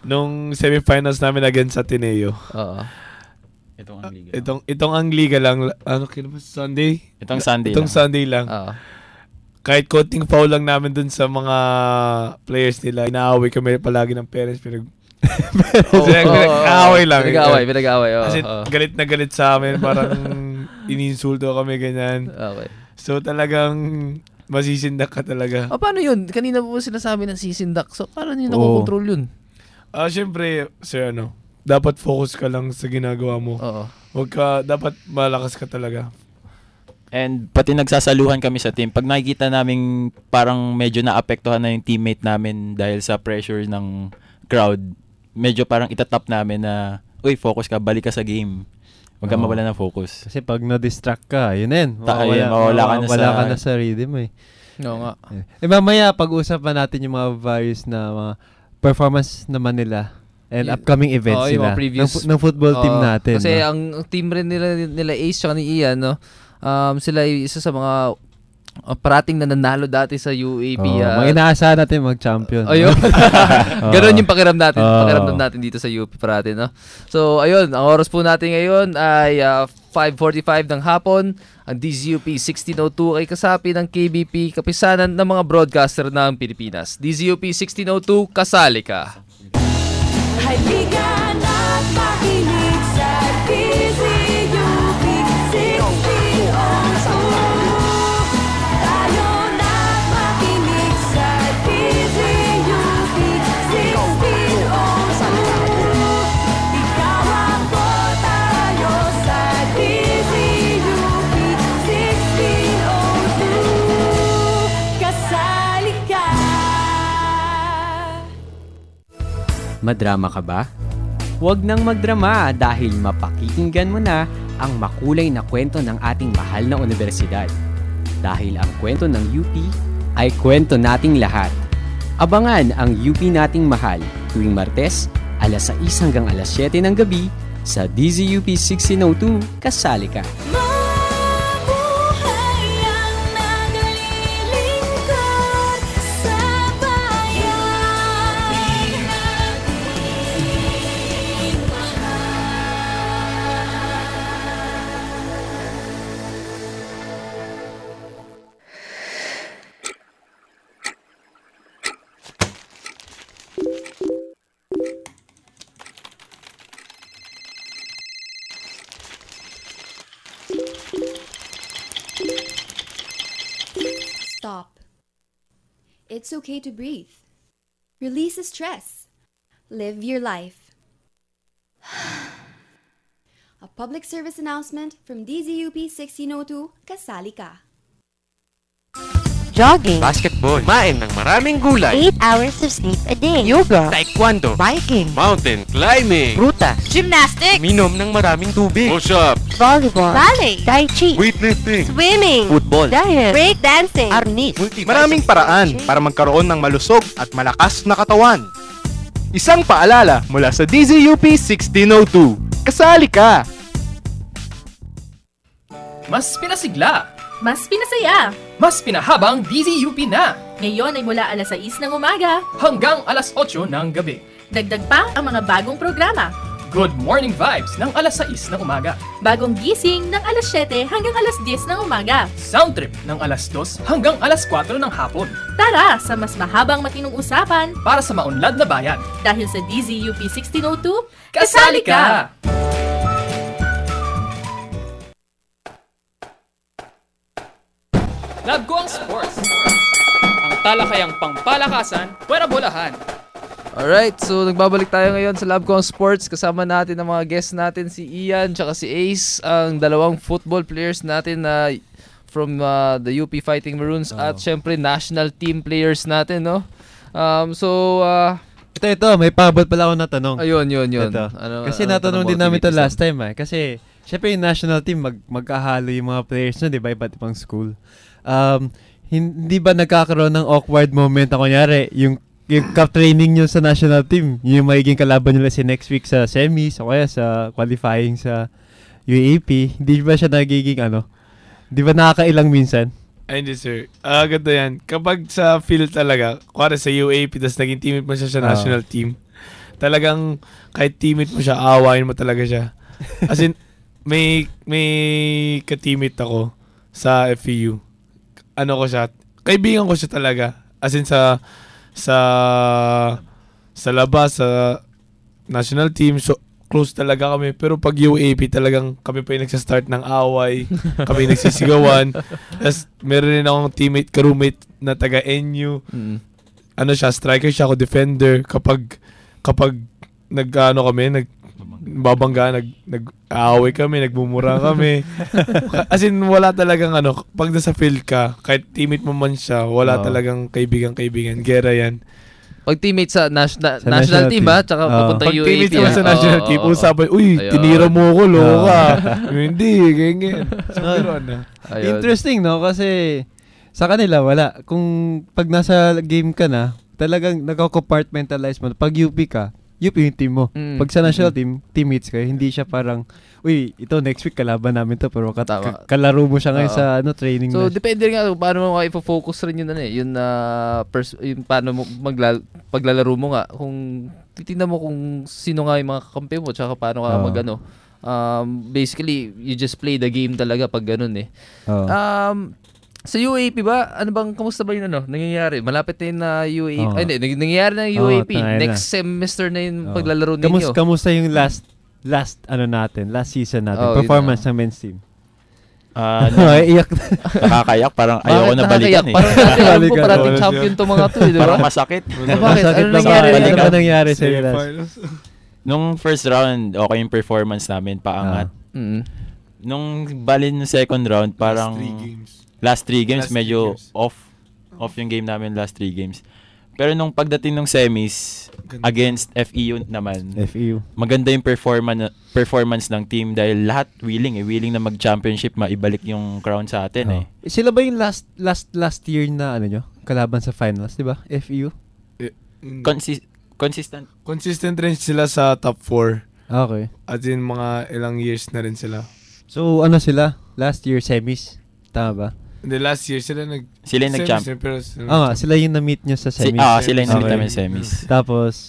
nung semifinals namin against sa Ateneo. Oo. Itong ang liga lang. Ano Sunday? Itong Sunday lang. Sunday lang. Kahit konting foul lang namin dun sa mga players nila, inaaway kami palagi ng parents. Pinag-aaway lang. Pinag-aaway. Kasi galit na galit sa amin. Parang ininsulto kami, ganyan. Okay. So talagang masisindak ka talaga. Paano yun? Kanina po sinasabi ng sisindak. So paano nyo nakokontrol yun? Siyempre, sir, dapat focus ka lang sa ginagawa mo. Dapat malakas ka talaga. And pati nagsasaluhan kami sa team. Pag nakikita namin parang medyo naapektuhan na yung teammate namin dahil sa pressure ng crowd, medyo parang itatap namin na, uy, focus ka, balik ka sa game. Huwag ka mawala ng focus. Kasi pag na-distract ka, yun din. Mawala ka na sa rhythm eh. Oo nga. Mamaya, pag-usapan natin yung mga various na mga performance naman nila. And upcoming events nila. Ng football team natin. Kasi ang team rin nila Ace tsaka ni Ian, sila isa sa mga parating na nanalo dati sa UAP. Mga inaasahan natin mag-champion. Ayun. Ganon yung pakiramdam natin dito sa UAP parating. No? So, ayun. Ang oras po natin ngayon ay 5:45 ng hapon. Ang DZUP 1602 ay kasapi ng KBP, kapisanan ng mga broadcaster ng Pilipinas. DZUP 1602, kasali ka. Halika na't makinig sa DZUP 1602. Tayo na't makinig sa DZUP 1602. Ikaw ako, tayo sa DZUP 1602. Kasali ka. Madrama ka ba? Huwag nang magdrama dahil mapakikinggan mo na ang makulay na kwento ng ating mahal na universidad. Dahil ang kwento ng UP ay kwento nating lahat. Abangan ang UP nating mahal tuwing Martes, alas 6 hanggang alas 7 ng gabi sa DZUP 1602, kasali ka. Stop. It's okay to breathe. Release the stress. Live your life. A public service announcement from DZUP 1602, kasali ka. Jogging, basketball, kumain ng maraming gulay, 8 hours of sleep a day, yoga, taekwondo, biking, mountain climbing, prutas, gymnastics, minom ng maraming tubig, push-up, volleyball, ballet, tai chi, weightlifting, swimming, football, diet, break dancing, arnis. Maraming paraan para magkaroon ng malusog at malakas na katawan. Isang paalala mula sa DZUP 1602. Kasali ka! Mas pinasigla, mas pinasaya, mas pinahabang DZUP na. Ngayon ay mula alas 6 ng umaga hanggang alas 8 ng gabi. Dagdag pa ang mga bagong programa. Good Morning Vibes ng alas 6 ng umaga. Bagong gising ng alas 7 hanggang alas 10 ng umaga. Sound Trip ng alas 2 hanggang alas 4 ng hapon. Tara sa mas mahabang matinong usapan para sa maunlad na bayan. Dahil sa DZUP 1602, kasali ka! Love ko ang sports. Ang talakayang pangpalakasan, pwera bolahan. Alright, so nagbabalik tayo ngayon sa Love ko ang Sports. Kasama natin ang mga guests natin, si Ian tsaka si Ace, ang dalawang football players natin na from the UP Fighting Maroons at syempre national team players natin, no? Ito, may pabot pala ako na tanong. Ayun. Ito. Kasi natanong din namin ito last time Kasi syempre yung national team magkahalo yung mga players na, di ba? Iba't ibang school. Hindi ba nagkakaroon ng awkward moment na kunyari, yung cup training nyo sa national team, yung magiging kalaban nyo si next week sa semis o kaya sa qualifying sa UAP, hindi ba siya nagiging di ba nakakailang minsan? Ay, hindi sir. Ganito yan. Kapag sa field talaga, kuwari sa UAP, tapos naging teammate mo siya sa national team, Talagang kahit teammate mo siya, aawain mo talaga siya. As in, may ka-teammate ako sa FEU. Ano ko siya, kaibigan ko siya talaga. As in sa labas, sa national team, so close talaga kami. Pero pag UAP talagang kami pa yung nagsastart ng away, kami nagsisigawan. Tapos meron rin akong teammate, ka-roommate na taga-NU. Ano siya, striker siya, ako defender. Kapag nag-aaway kami, nagmumura kami. As in, wala talagang pag nasa field ka, kahit teammate mo man siya, wala talagang kaibigan. Gera yan. Pag teammate sa national team ba? Tsaka papunta UAP. Pag teammate sa national team, usapan, uy, tinira mo ako, loka. Hindi, ganyan. Interesting, no? Kasi sa kanila, wala. Kung pag nasa game ka na, talagang nagko-compartmentalize mo. Pag UP ka, UP yung team mo. Pag sa national team, teammates kayo. Hindi siya parang, uy, ito next week kalaban namin to, pero kalaro mo siya ngayon sa training. So, depende nga paano mo i-focus rin yun yung paano mo paglalaro mo nga. Kung titingnan mo kung sino nga yung mga kakampi mo, tsaka paano ka basically, you just play the game talaga pag ganun eh. Sa UAP ba? Ano bang, kamusta ba yun nangyayari? Malapit na yun na UAP. Ay, hindi, nangyayari na yung UAP. Next semester na yung paglalaro ninyo. Kamusta yung last season natin? Performance ng men's team. Iyak. Nakakayak. Parang ayoko na balikan eh. Parating champion to mga to. Diba? Parang masakit. Bakit? Ano nangyari sa Nung first round, okay yung performance namin, paangat. Nung balin ng second round, parang last 3 games medyo off yung game namin last 3 games. Pero nung pagdating ng semis against FEU naman, maganda yung performance ng team dahil lahat willing na mag-championship, maibalik yung crown sa atin eh. Sila ba yung last year na kalaban sa finals, 'di ba? FEU? Consistent rin sila sa top 4. Okay. At in mga ilang years na rin sila. So sila? Last year semis? Tama ba? Hindi, last year sila nag-champ. Sila yung na-meet nyo sa semis. Sila yung na-meet namin sa semis. Tapos,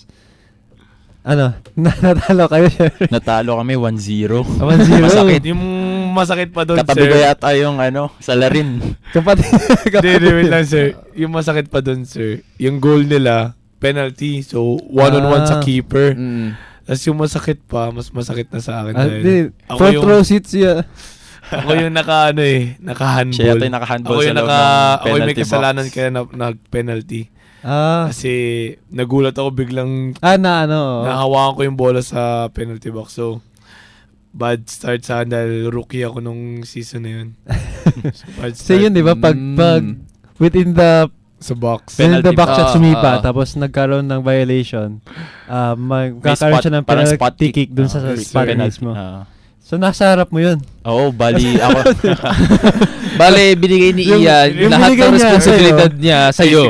natalo kayo, sir? Natalo kami 1-0. 1-0? Masakit. Yung masakit pa doon, sir. Katabi ko yata yung salarin. Hindi, wait lang, sir. Yung masakit pa doon, sir. Yung goal nila, penalty. So, 1-on-1 sa keeper. Tapos yung masakit pa, mas masakit na sa akin. Front row seats yan. Ako yung naka-handball. Siya yata yung naka-handball sa loob ng penalty box. Ako yung may kasalanan kaya nag-penalty. Kasi nagulat ako biglang nahawakan ko yung bola sa penalty box. So, bad start sa dahil rookie ako nung season na yun. So yun, di ba? Pag within the sa box. Within the box at sumipa, tapos nagkaroon ng violation, magkakaroon siya ng penalty kick dun sa spot mismo. So, nasa harap mo yun? Oo, bali ako. Bali, binigay ni Ian lahat ng responsibilidad niya sa'yo.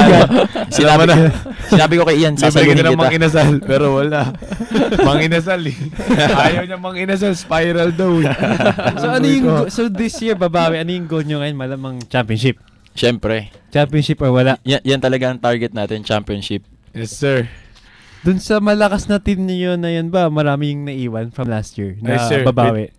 Sinabi ko kay Ian, sasaluhin kita. Manginasal, pero wala. Manginasal eh. Ayaw niya manginasal, spiral daw. So, this year, babawi, ano yung goal nyo ngayon? Malamang championship? Siyempre. Championship or wala? Yan talaga ang target natin, championship. Yes, sir. Dun sa malakas na team niyo na yan ba, marami yung naiwan from last year na babawi?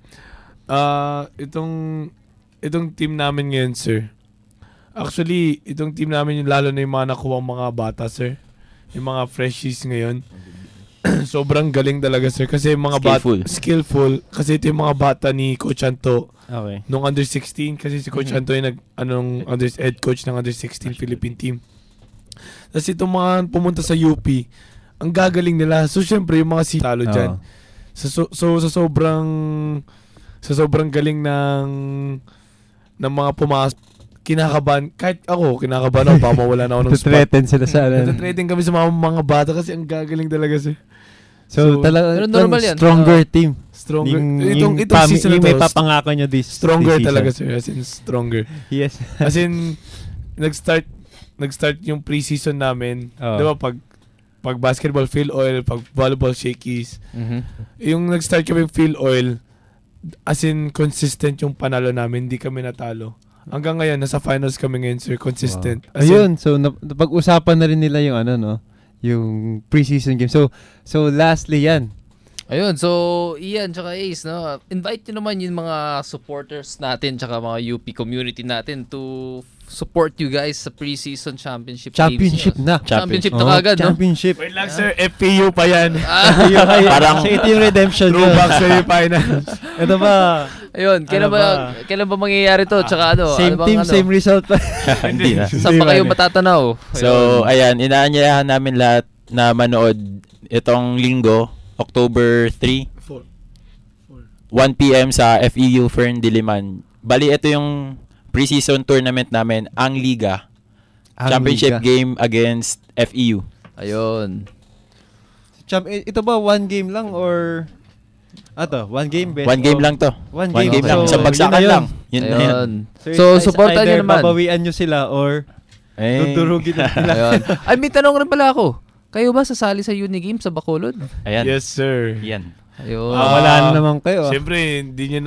Itong team namin ngayon, sir. Actually, itong team namin yung lalo na yung mga nakuha mga bata, sir. Yung mga freshies ngayon. Sobrang galing talaga, sir. Kasi yung mga skillful. Kasi ito yung mga bata ni Coach Anto. Okay. Nung under 16, kasi si Coach Anto yung head coach ng under 16 Philippine team. Tapos itong mga pumunta sa UP, ang gagaling nila. So, syempre, yung mga talo dyan. So, sa sobrang galing ng mga pumasok, kinakabahan. Kahit ako, kinakabahan ako. Baka mawala na ako ng spot. Tutreten sila sa Tutreten kami sa mga bata kasi ang gagaling talaga siya. So talaga, stronger team. Stronger. Itong season na to, may papangako nyo this stronger season. talaga, sir. As in, stronger. Yes. As in, nag-start yung pre-season namin. Diba, pag basketball, field oil. Pag volleyball, shakies. Yung nag-start kami field oil, as in, consistent yung panalo namin. Hindi kami natalo. Hanggang ngayon, nasa finals kami ngayon, sir. Consistent. Wow. Ayun, so napag-usapan na rin nila yung yung preseason game. So lastly yan. Ayun, so Ian tsaka Ace, no? Invite nyo naman yung mga supporters natin tsaka mga UP community natin to support you guys sa preseason championship games. Championship na kagad, no? Championship. Wait lang, sir. FPU pa yan. Parang ito yung redemption yun. Throwback semi-finals. Ito ba? Ayun, kailan ba mangyayari to? Tsaka ano? Same team, same result pa. Hindi na. Saan pa kayo matatanaw? So, ayan, inaanyayahan namin lahat na manood itong linggo, October 3, 1 p.m. sa FEU Fern Diliman. Bali, ito yung preseason tournament namin, ang Liga. Championship game against FEU. Ayun. Ito ba one game lang or... one game best? One game lang to. One game game lang. So, sa bagsakan lang. Yun. So, supportan nyo naman. Babawian nyo sila or tuturugin nila. Ay, may tanong rin pala ako. Kayo ba sasali sa Unigame sa Bacolod? Ayan. Yes, sir. Yan. Ayun. Wala na naman kayo. Siyempre, hindi nyo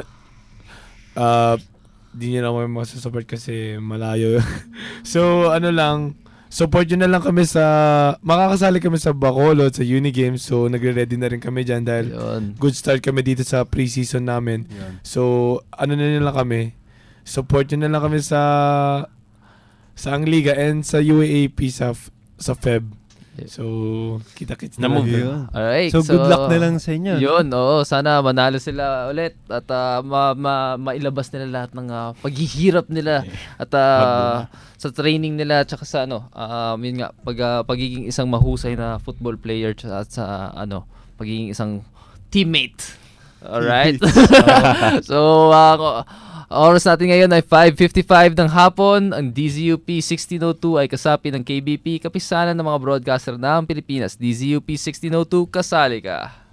na kami masasupport kasi malayo. So, support nyo na lang kami makakasali kami sa Bacolod, sa Unigames. So, nagre-ready na rin kami dyan dahil good start kami dito sa preseason namin. So, na lang kami. Support nyo na lang kami sa ang Liga and sa UAAP sa Feb. So, kita-kits na move. Alright. So, good luck na lang sa inyo. Yun, sana manalo sila ulit at mailabas nila lahat ng paghihirap nila at sa training nila tsaka sa yun nga, pagiging isang mahusay na football player at sa pagiging isang teammate. Alright? So, oras natin ngayon ay 5:55 ng hapon. Ang DZUP 1602 ay kasapi ng KBP, kapisanan ng mga broadcaster ng Pilipinas. DZUP 1602, kasali ka.